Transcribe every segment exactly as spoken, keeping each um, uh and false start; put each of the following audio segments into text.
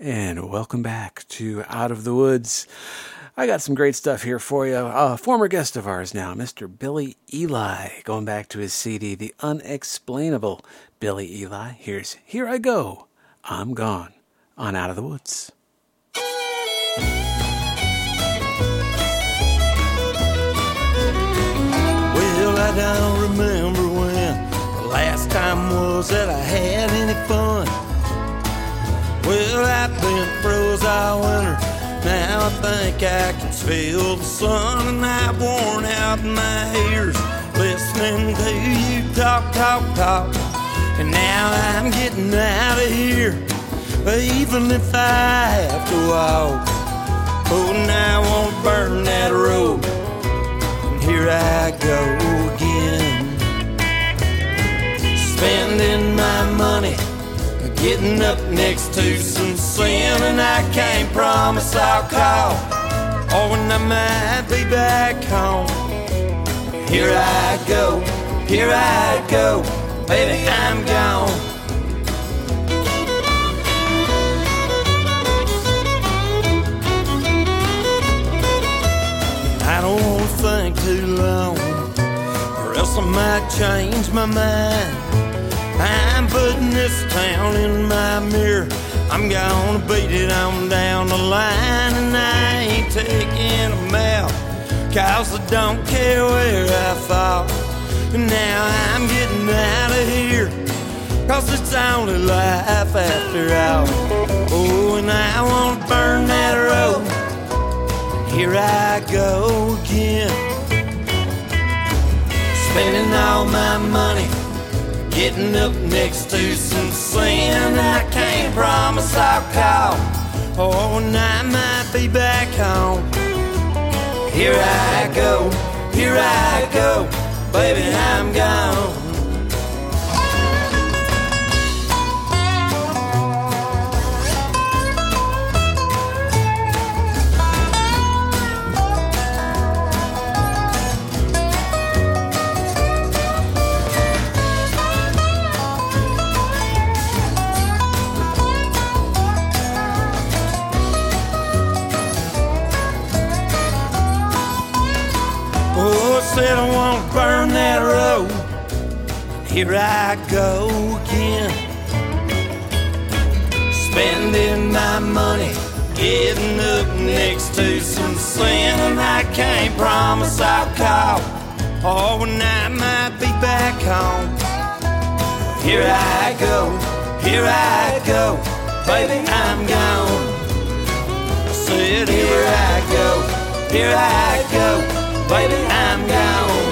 And welcome back to Out of the Woods. I got some great stuff here for you. A former guest of ours now, Mister Billy Ely, going back to his C D, The Unexplainable Billy Ely. Here's Here I Go, I'm Gone, on Out of the Woods. Well, I don't remember when the last time was that I had any fun. Well, I've been froze all winter. Now I think I can feel the sun, and I've worn out my ears listening to you talk, talk, talk. And now I'm getting out of here, even if I have to walk. Oh, now I won't burn that road, and here I go again, spending my money, getting up next to some sin, and I can't promise I'll call, or when I might be back home. Here I go, here I go, baby, I'm gone. I don't want to think too long, or else I might change my mind. I'm putting this town in my mirror. I'm gonna beat it on down the line, and I ain't taking them out, 'cause I don't care where I fall. Now I'm getting out of here, 'cause it's only life after all. Oh, and I wanna burn that road, and here I go again, spending all my money, getting up next to some sin. I can't promise I'll call, oh, and I might be back home. Here I go, here I go, baby, I'm gone. Said I won't burn that road, here I go again, spending my money, getting up next to some sin. And I can't promise I'll call, or when I might be back home. Here I go, here I go, baby, I'm gone. I said here I go, here I go, baby, I'm gone.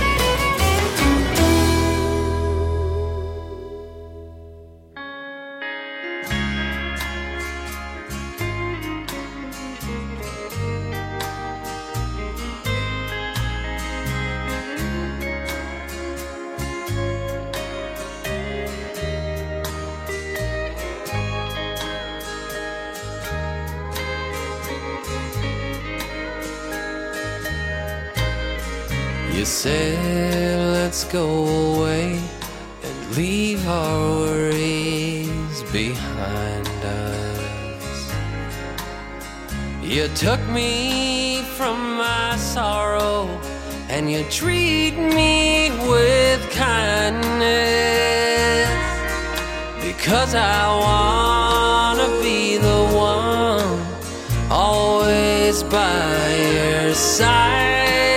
You said let's go away and leave our worries behind us. You took me from my sorrow and you treat me with kindness, because I wanna be the one always by your side.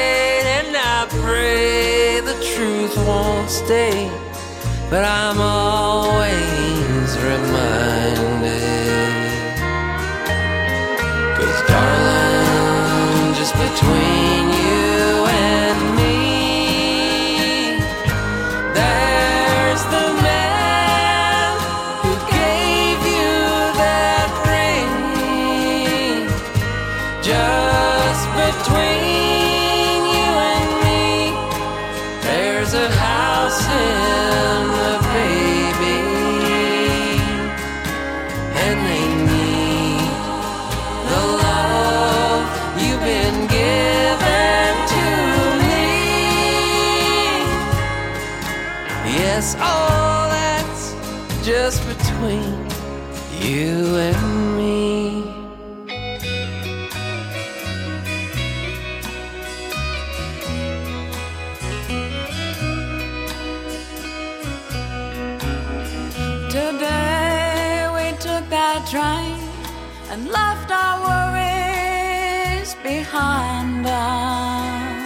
Pray the truth won't stay, but I'm always reminded. 'Cause darling, just between you and me, there's the man who gave you that ring. Just between a house and a baby, and they need the love you've been given to me. Yes, all that's just between you and me. train and left our worries behind us.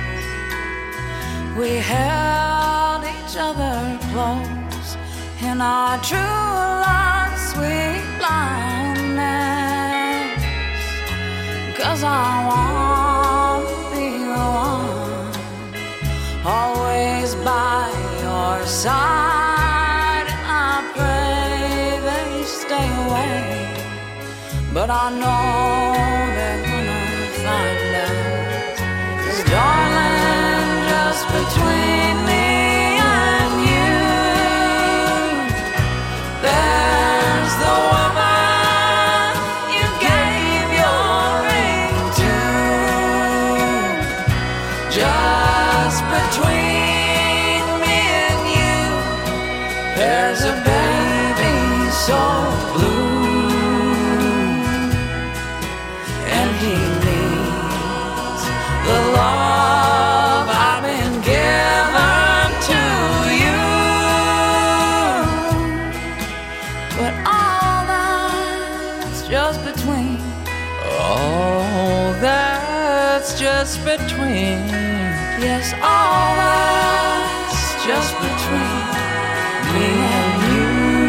We held each other close in our true love's sweet blindness. 'Cause I want to be the one always by your side. And I pray they stay away, but I know they're gonna find out. 'Cause darling, just between me and you, there's the woman you gave your ring to. Just between me and you, there's a baby so blue, and he needs the love I've been given to you. But all that's just between, Oh, that's just between. yes, all that's just between me and you.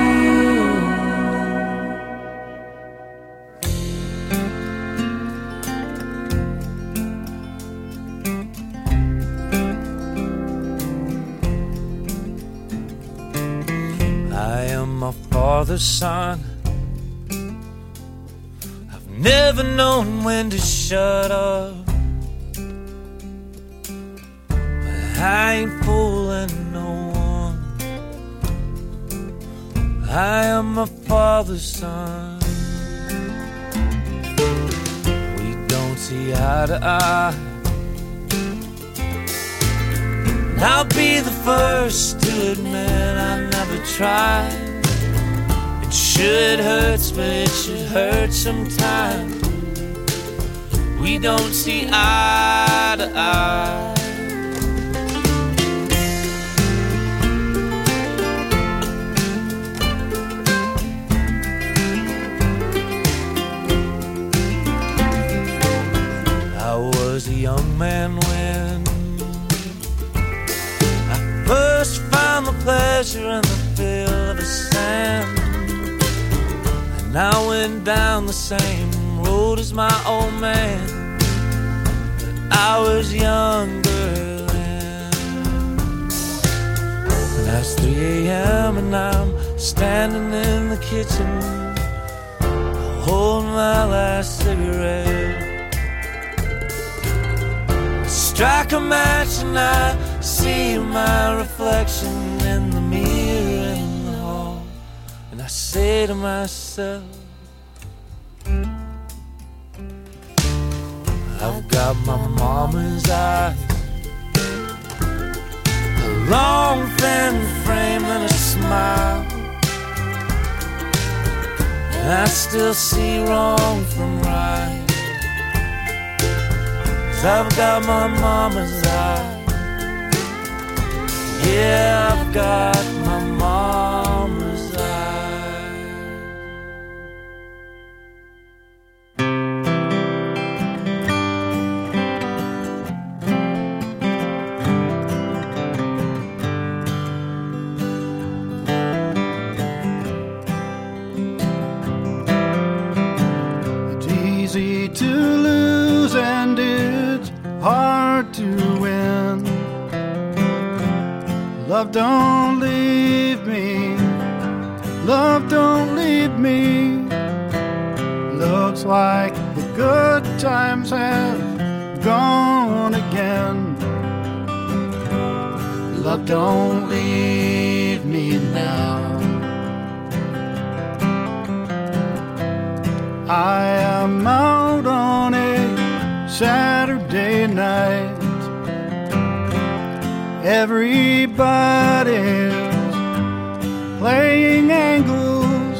I am my father's son. I've never known when to shut up. But I ain't fooling no one. I am my father's son. We don't see eye to eye. And I'll be the first to admit I never tried. It should hurt, but it should hurt sometimes. We don't see eye to eye. I was a young man when I first found the pleasure in the feel of the sand. And I went down the same road as my old man, but I was younger then. And it's three a.m. and I'm standing in the kitchen holding my last cigarette. Strike a match and I see my reflection in the mirror in the hall, and I say to myself, I've got my mama's eyes, a long thin frame and a smile, and I still see wrong from right. I've got my mama's eyes. Yeah, I've got my mama's eyes. It's easy to lose and it's hard to win. Love, don't leave me. Love, don't leave me. Looks like the good times have gone again. Love, don't leave me now. I am out on a Saturday night. Everybody's playing angles.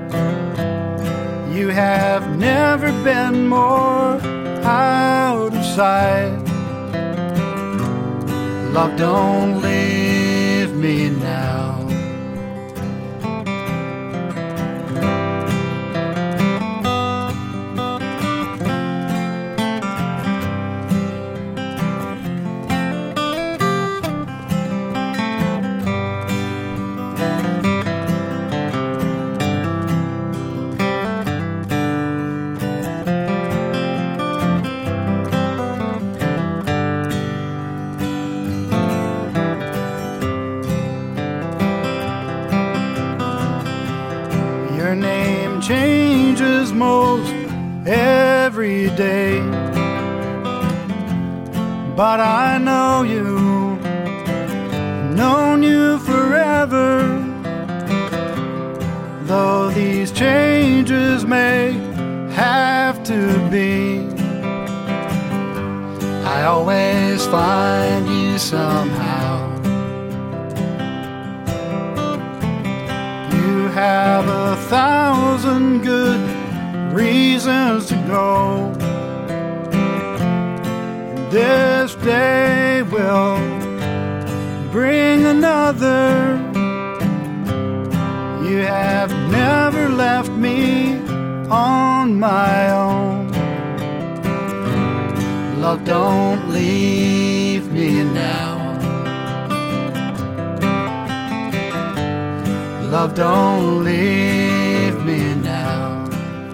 You have never been more out of sight. Love, don't leave me now. changes most every day. But I know you, known you forever. Though these changes may have to be, I always find you somehow. You have a thousand good reasons to go. This day will bring another. You have never left me on my own. Love, don't leave me now. Love, don't leave me now.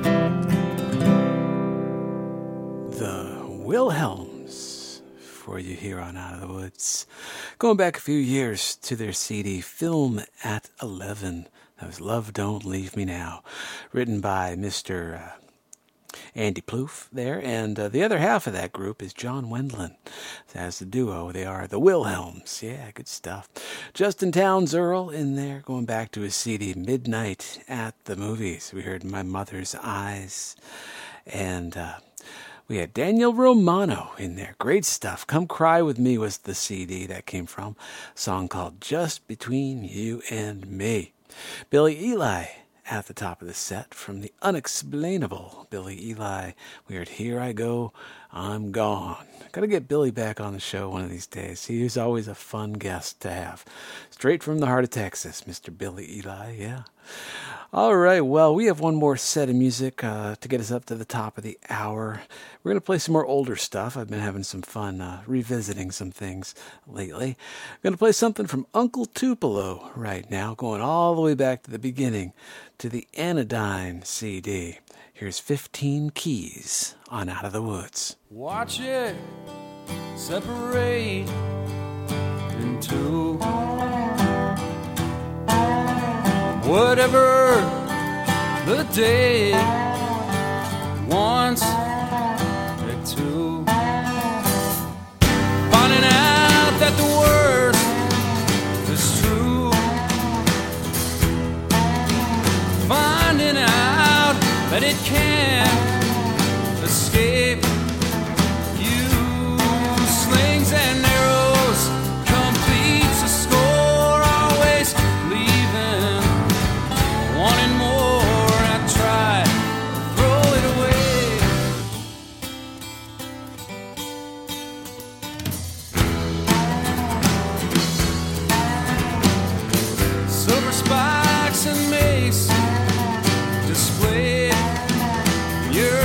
The Wilhelms for you here on Out of the Woods. Going back a few years to their C D Film at eleven. That was Love Don't Leave Me Now, written by Mister Uh, Andy Plouffe there, and uh, the other half of that group is John Wendland. As the duo, they are the Wilhelms. Yeah, good stuff. Justin Townes Earl in there, going back to his C D Midnight at the Movies. We heard My Mother's Eyes, and uh, we had Daniel Romano in there. Great stuff. Come Cry With Me was the C D that came from. A song called Just Between You and Me. Billy Eli at the top of the set from the unexplainable Billy Eli. We heard Here I Go, I'm Gone. Got to get Billy back on the show one of these days. He is always a fun guest to have. Straight from the heart of Texas, Mister Billy Eli, yeah. All right, well, we have one more set of music uh, to get us up to the top of the hour. We're going to play some more older stuff. I've been having some fun uh, revisiting some things lately. I'm going to play something from Uncle Tupelo right now, going all the way back to the beginning, to the Anodyne C D. Here's fifteen Keys on Out of the Woods. Watch it separate in two. Whatever the day wants it to. Finding out that the worst is true. Finding out that it can't escape you. Slings and arrows completes the score. Always leaving, wanting more. I try to throw it away. Silver spikes and mace displayed. You're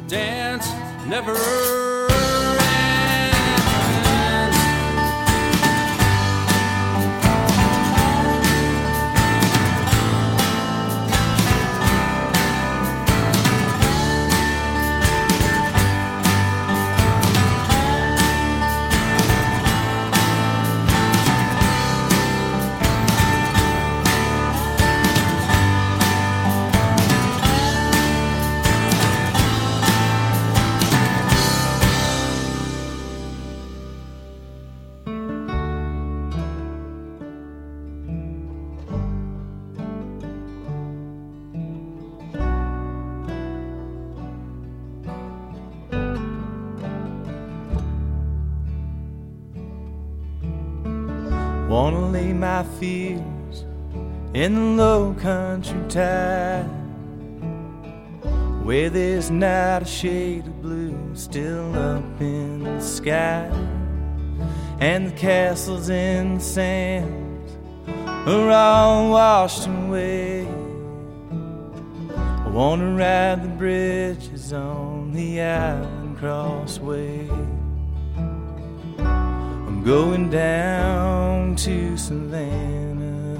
dance never ends. Wanna lay my fears in the low country tide, where there's not a shade of blue still up in the sky, and the castles in the sands are all washed away. I wanna ride the bridges on the Island Crossway. I'm going down to Savannah,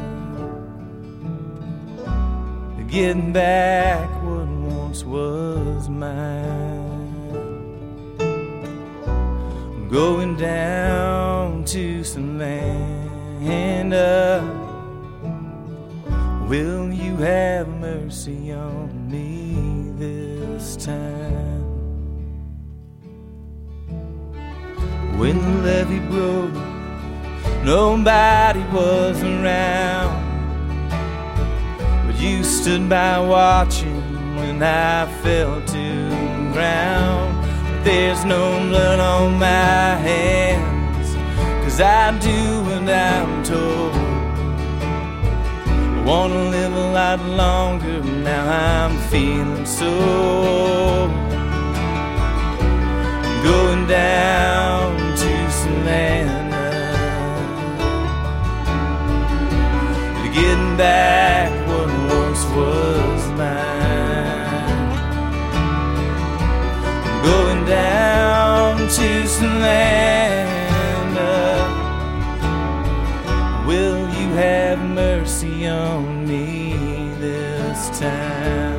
getting back what once was mine. I'm going down to Savannah. Will you have mercy on me this time? When the levee broke, nobody was around, but you stood by watching when I fell to the ground. But there's no blood on my hands, 'cause I do what I'm told. I wanna live a lot longer, now I'm feeling so. I'm going down to Savannah, getting back what once was mine. I'm going down to Savannah. Will you have mercy on me this time?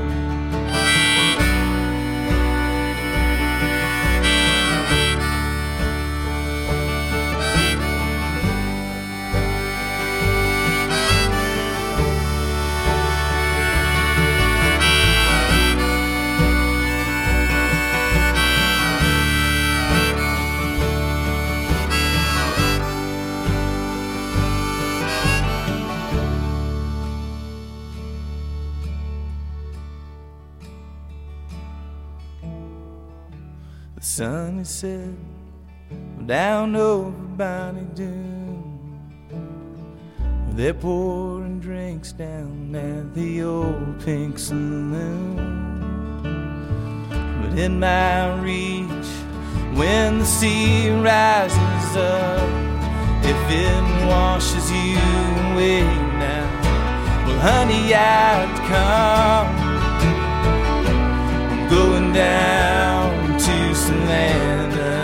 The sun is set down over Bonnie Doon, they're pouring drinks down at the old Pink Saloon. But in my reach, when the sea rises up, if it washes you away now, well honey, I'd come. I'm going down to Savannah,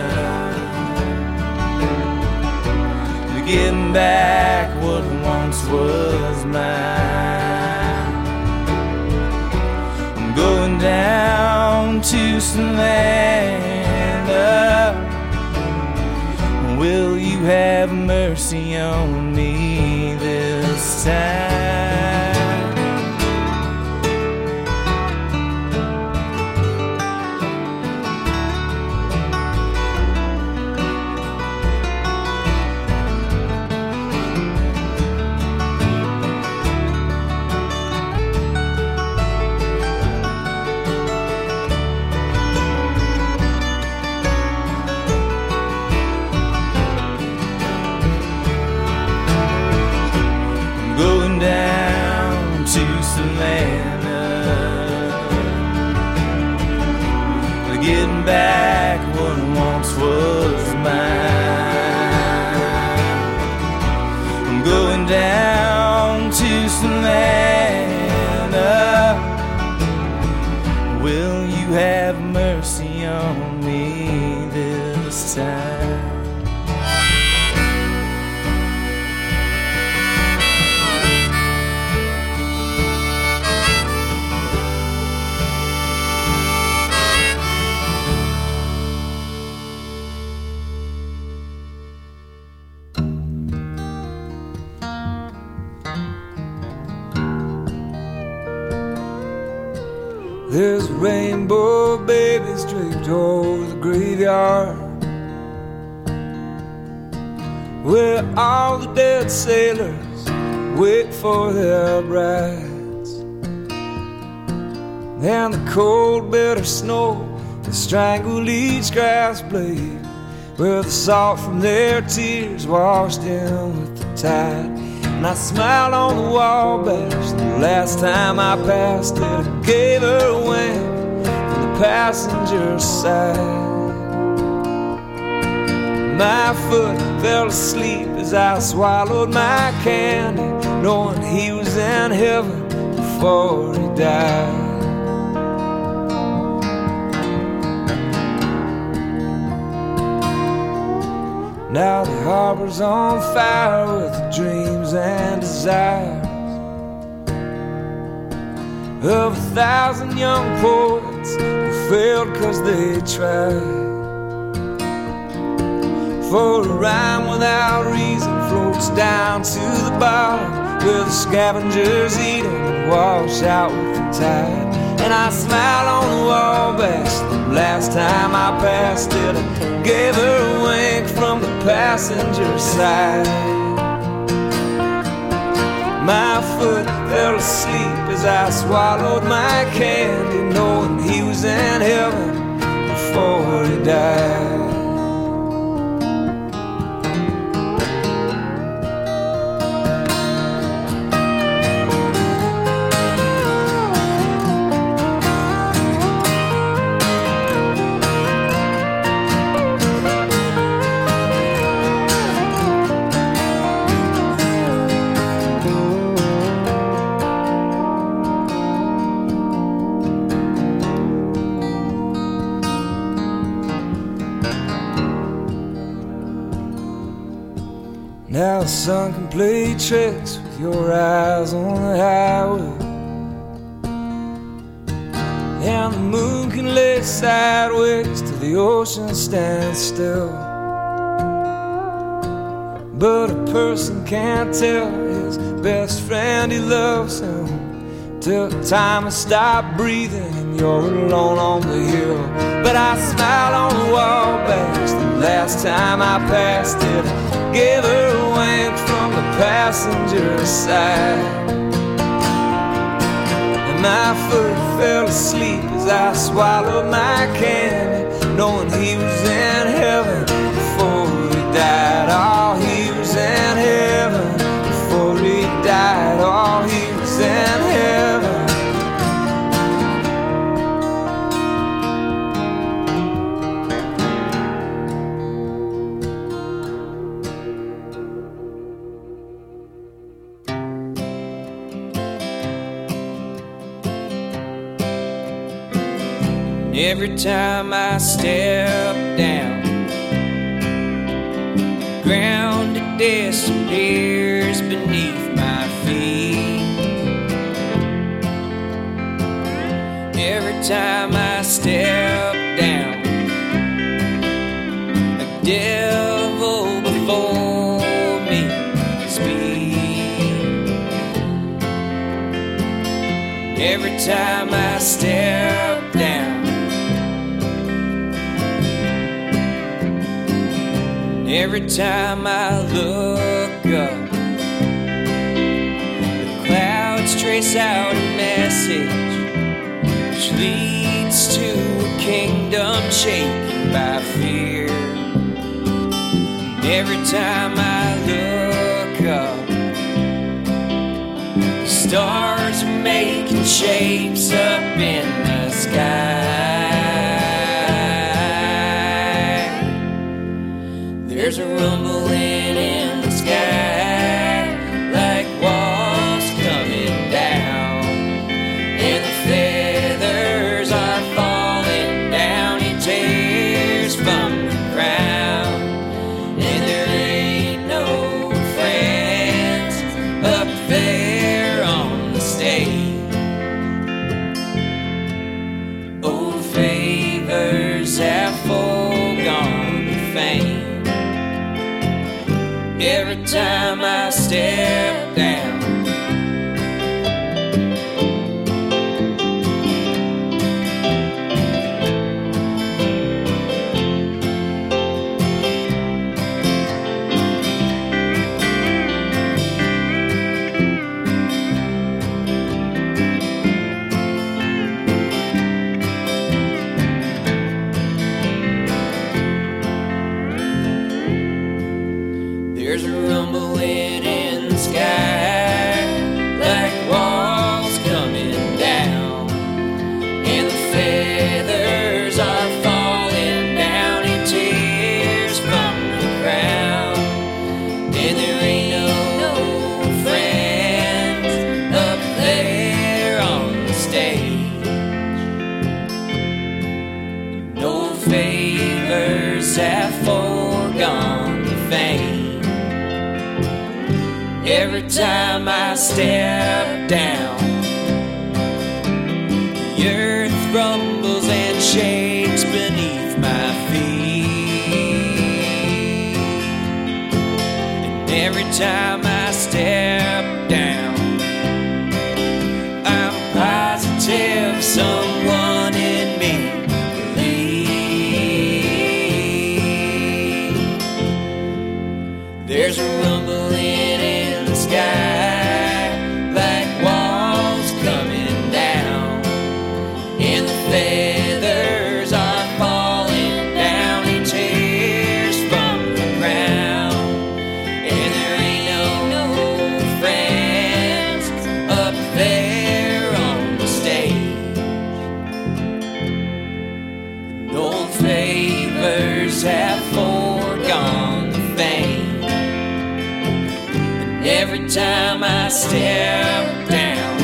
getting back what once was mine. I'm going down to Savannah. Will you have mercy on me this time? Getting back what once was mine. I'm going down to Savannah. Will you have mercy on me this time. There's rainbow babies draped over the graveyard, where all the dead sailors wait for their brides. And the cold bitter snow that strangled each grass blade, where the salt from their tears washed in with the tide. And I smiled on the Wabash the last time I passed it. I gave her a wink from the passenger side. My foot fell asleep as I swallowed my candy, knowing he was in heaven before he died. Now the harbor's on fire with dreams and desires of a thousand young poets who failed cause they tried. For a rhyme without reason floats down to the bottom, where the scavengers eat them and wash out with the tide. And I smiled on the Wabash the last time I passed it. I gave her a wink from the passenger side. My foot fell asleep as I swallowed my candy, knowing he was in heaven before he died. Now the sun can play tricks with your eyes on the highway, and the moon can lay sideways till the ocean stands still. But a person can't tell his best friend he loves him till the time has stopped breathing and you're alone on the hill. But I smiled on the Wabash the last time I passed it. Gave her a wink from the passenger side. And my foot fell asleep as I swallowed my candy, knowing he was in heaven before he died. Oh, he was in heaven before he died. Oh, he was in heaven. Every time I step down, ground it disappears beneath my feet. Every time I step down, a devil before me speaks. Every time I step down, every time I look up, the clouds trace out a message which leads to a kingdom shaken by fear. Every time I look up, the stars are making shapes up in the sky. There's a rumbling in the sky, like walls coming down, and the feathers are falling every time I step down. There's a rumbling in the sky, like walls coming down, and the feathers are falling down in tears from the crown. And there ain't no friends up there on the stage, no favors have foregone the fame. Every time I step down, the earth rumbles and shakes beneath my feet. And every time I step down, I'm positive someone in me believes. There's a rumbling in the sky, like walls coming down, and the feathers are falling down in tears from the ground. And there ain't no, no friends up there on the stage, no favors have foregone the fame. Every time I step down,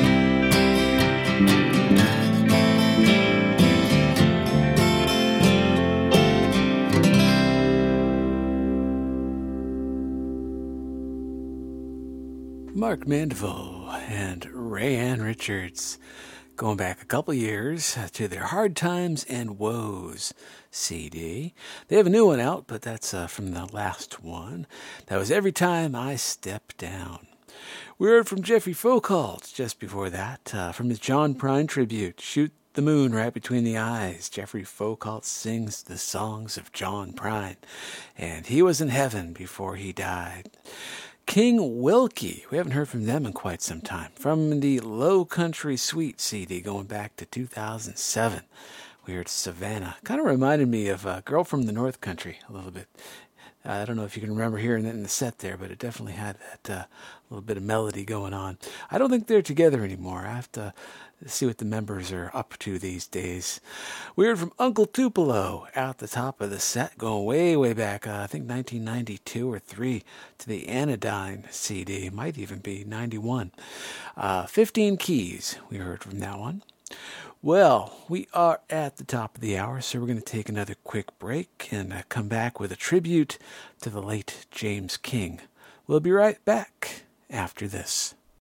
Mark Mandeville and Rayanne Richards, going back a couple years to their Hard Times and Woes C D. They have a new one out, but that's uh, from the last one. That was Every Time I Step Down. We heard from Jeffrey Foucault just before that, uh, from his John Prine tribute, Shoot the Moon Right Between the Eyes. Jeffrey Foucault sings the songs of John Prine, and he was in heaven before he died. King Wilkie, we haven't heard from them in quite some time, from the Low Country Suite C D going back to two thousand seven. We heard Savannah. Kind of reminded me of a Girl from the North Country a little bit. Uh, I don't know if you can remember hearing that in the set there, but it definitely had that uh, little bit of melody going on. I don't think they're together anymore. I have to see what the members are up to these days. We heard from Uncle Tupelo out the top of the set, going way, way back, uh, I think nineteen ninety-two or three, to the Anodyne C D. Might even be ninety-one. Uh, fifteen Keys, we heard from that one. Well, we are at the top of the hour, so we're going to take another quick break and uh, come back with a tribute to the late James King. We'll be right back after this.